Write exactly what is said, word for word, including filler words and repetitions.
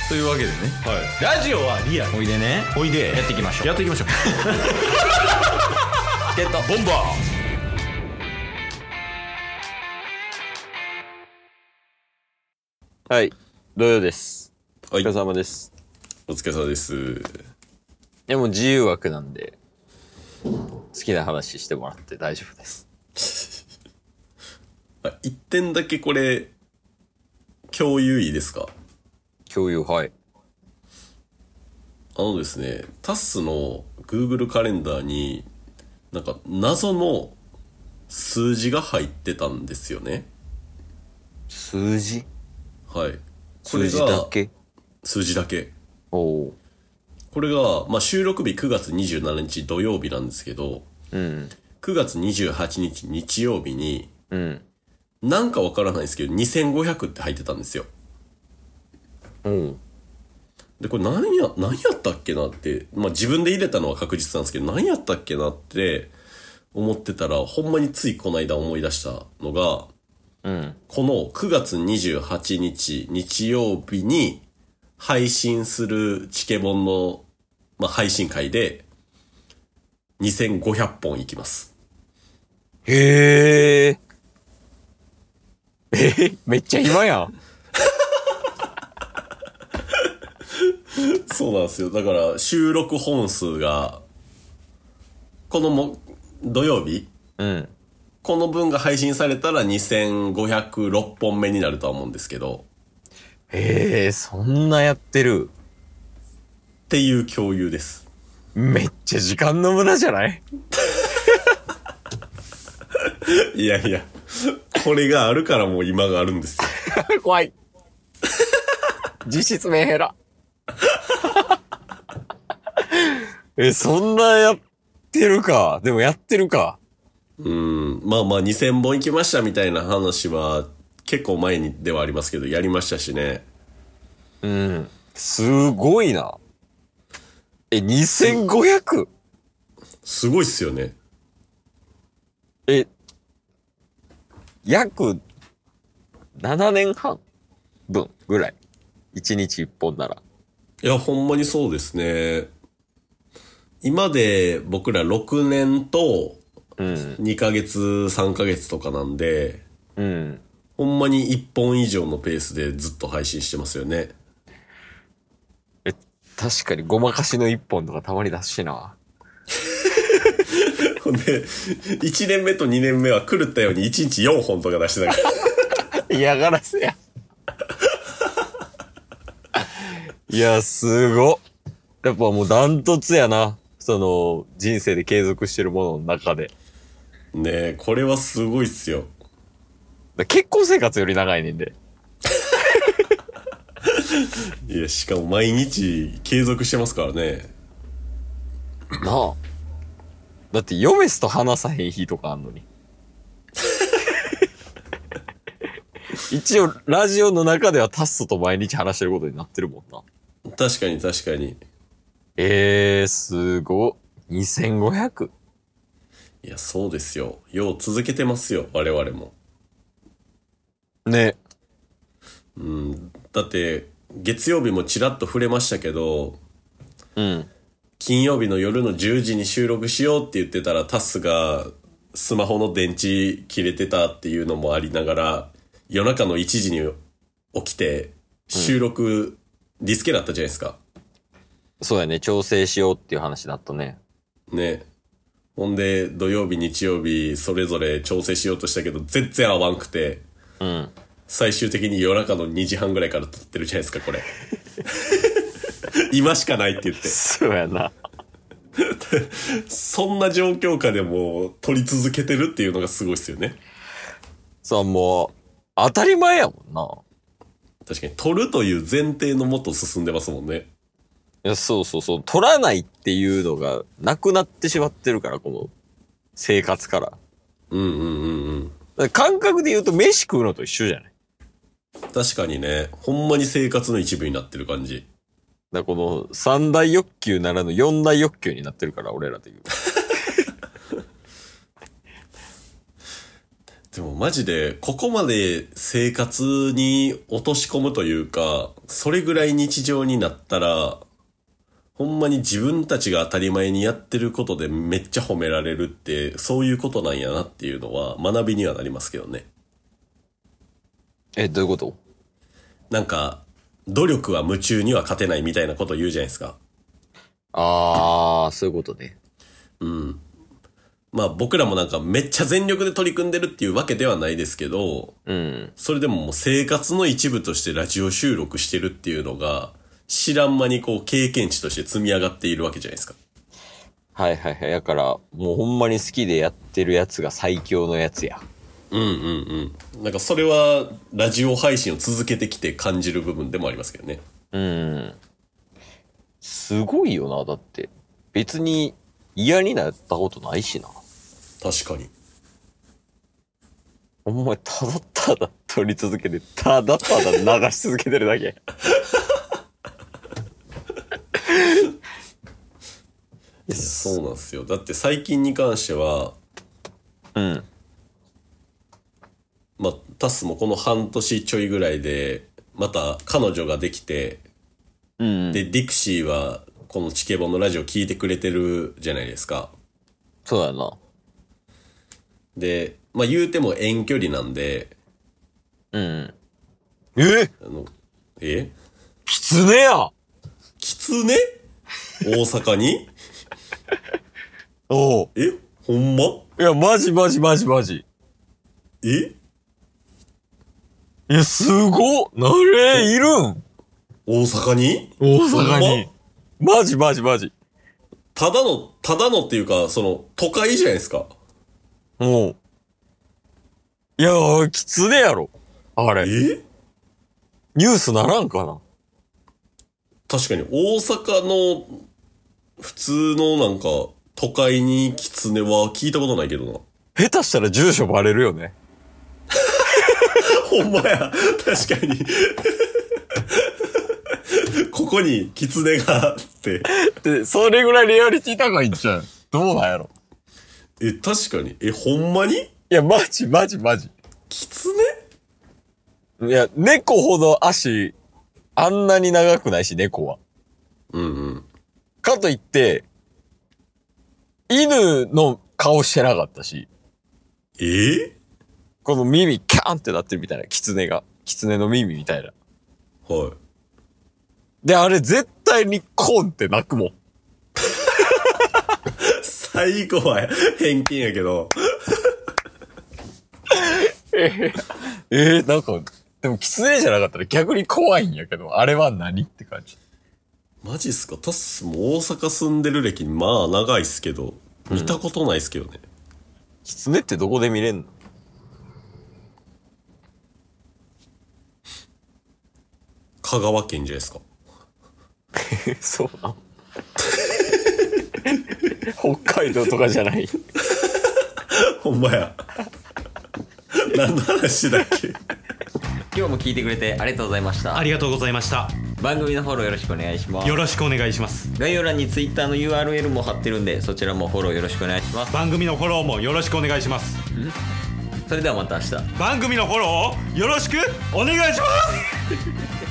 というわけでね、 はい、ラジオはリアル。 おいでね、 おいでやっていきましょう。 やっていきましょうゲットボンバー。はい、土曜です。おはい、 疲れ様です。 お疲れ様です。 でも自由枠なんで好きな話してもらって大丈夫です。 あ、一点だけこれ共有いいですか？ 共有。はい。 あのですね、タスの Google カレンダーになんか謎の数字が入ってたんですよね。 数字？ はい。 数字だけ？ 数字だけ。 おお。 これが、まあ、収録日くがつにじゅうしちにち土曜日なんですけど、 うん。 くがつにじゅうはちにち日曜日に、 うん。 なんかわからないですけどにせんごひゃくって入ってたんですよ。 うん。 で、これ何や、何やったっけなって、まあ自分で入れたのは確実なんですけど、何やったっけなって思ってたら、ほんまについこの間思い出したのが、 うん。 このくがつにじゅうはちにち日曜日に配信するチケボンの、まあ、配信会でにせんごひゃくぽんいきます。 へえ。えー、めっちゃ暇やん。 そうなんですよ。だから収録本数が、このも土曜日、 うん。 この分が配信されたらにせんごひゃくろっぽんめになるとは思うんですけど。 へえ、そんなやってる。 っていう共有です。 めっちゃ時間の無駄じゃない？ いやいや、これがあるからもう今があるんですよ。 怖い。実質メンヘラ。え、そんなやってるか。でもやってるか。 うん。まあまあにせんぼん行きましたみたいな話は結構前にではありますけど、やりましたしね。 うん。すごいな。え、にせんごひゃく？ すごいっすよね。 え、約ななねんはん分ぐらい。いちにちいっぽんなら。 いや、ほんまにそうですね。今で僕らろくねんとにかげつ、さんかげつとかなんで、 うん。 ほんまにいっぽん以上のペースでずっと配信してますよね。 え、確かにごまかしのいっぽんとかたまに出すしな。 ほんで、いちねんめとにねんめは狂ったようにいちにちよんほんとか出してたから。 嫌がらせや。いや、すご。やっぱもうダントツやな。その、人生で継続してるものの中で。 ねえ、これはすごいっすよ。 だ結婚生活より長いねんで。 いや、しかも毎日継続してますからね。 なあ。だってヨメスと話さへん日とかあんのに。一応、ラジオの中ではタッソと毎日話してることになってるもんな。 確かに確かに。 えー、すご。にせんごひゃく。 いや、そうですよ。よう続けてますよ、我々も。 ね。 うん。だって、月曜日もちらっと触れましたけど、 うん。 金曜日の夜のじゅうじに収録しようって言ってたら、タスがスマホの電池切れてたっていうのもありながら、夜中のいちじに起きて、収録、うん、リスケだったじゃないですか。 そうやね、調整しようっていう話だったね。 ね。ほんで、土曜日、日曜日、それぞれ調整しようとしたけど、全然合わんくて、 うん。 最終的に夜中のにじはんぐらいから撮ってるじゃないですか、これ。今しかないって言って。 そうやな。 そんな状況下でも撮り続けてるっていうのがすごいっすよね。 そう、もう、当たり前やもんな。 確かに、撮るという前提のもと進んでますもんね。 いや、そうそうそう。取らないっていうのがなくなってしまってるから、この生活から。 うんうんうんうん。感覚で言うと飯食うのと一緒じゃない？ 確かにね、ほんまに生活の一部になってる感じ。 だからこの三大欲求ならぬ四大欲求になってるから、俺らで言う。 ででもマジで、ここまで生活に落とし込むというか、それぐらい日常になったら、ほんまに自分たちが当たり前にやってることでめっちゃ褒められるって、そういうことなんやなっていうのは学びにはなりますけどね。 え、どういうこと？ なんか、努力は夢中には勝てないみたいなこと言うじゃないですか。 あー、そういうことね。 うん。まあ僕らもなんかめっちゃ全力で取り組んでるっていうわけではないですけど、 うん。 それでももう生活の一部としてラジオ収録してるっていうのが、知らん間にこう経験値として積み上がっているわけじゃないですか。 はいはいはい。だから、もうほんまに好きでやってるやつが最強のやつや。 うんうんうん。なんかそれはラジオ配信を続けてきて感じる部分でもありますけどね。 うん。すごいよな、だって。別に嫌になったことないしな。 確かに。 お前、ただただ撮り続けて、ただただ流し続けてるだけ。 いやそうなんですよ。だって最近に関しては、 うん。 まあ、タスもこの半年ちょいぐらいで、また彼女ができて、 うん。 で、ディクシーはこのチケボンのラジオ聞いてくれてるじゃないですか。 そうやな。 で、まあ言うても遠距離なんで、 うん。えあの、えキツネやキツネ大阪におう。 えほんまいや、マジマジマジマジ。 えいや、すごっなれ、いるん大阪に大ほんま阪に。マジマジマジ。 ただの、ただのっていうか、その、都会じゃないですか。 おう。いや、キツネやろ。あれ。 えニュースならんかな。 確かに、大阪の、普通のなんか、都会にキツネは聞いたことないけどな。 下手したら住所バレるよね。 ほんまや。確かに。ここにキツネがあって。 で、それぐらいリアリティ高いんちゃう？どうなんやろ。 え、確かに。え、ほんまにいや、マジマジマジ。 キツネいや、猫ほど足、あんなに長くないし、猫は。 うんうん。 かといって、犬の顔してなかったし、 えー、 この耳キャーンってなってるみたいな、狐が。狐の耳みたいな。 はい。 で、あれ絶対にコーンって鳴くもん。 最後は偏見やけど。 えー、えー、なんか、でも狐じゃなかったら逆に怖いんやけど、あれは何って感じ。 マジっすか？タスも大阪住んでる歴まあ長いっすけど、見たことないっすけどね。 狐ってどこで見れんの？ 香川県じゃないですか。 そうな。北海道とかじゃない。 ほんまや。何の話だっけ？ 今日も聞いてくれてありがとうございました。 ありがとうございました。 番組のフォローよろしくお願いします。 よろしくお願いします。 概要欄に Twitter の ユーアールエル も貼ってるんで、そちらもフォローよろしくお願いします。 番組のフォローもよろしくお願いします。 それではまた明日。 番組のフォローをよろしくお願いします。